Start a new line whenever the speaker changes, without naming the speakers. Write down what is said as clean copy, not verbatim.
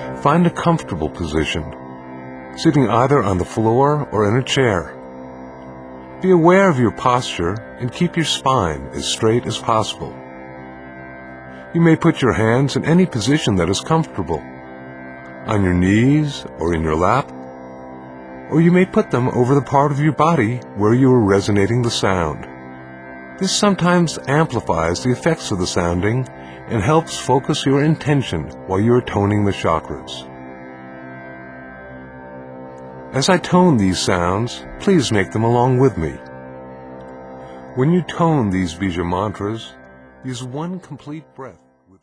Find a comfortable position, sitting either on the floor or in a chair. Be aware of your posture and keep your spine as straight as possible. You may put your hands in any position that is comfortable, on your knees or in your lap, or you may put them over the part of your body where you are resonating the sound. This sometimes amplifies the effects of the sounding and helps focus your intention while you are toning the chakras. As I tone these sounds, please make them along with me. When you tone these Bija mantras, use one complete breath.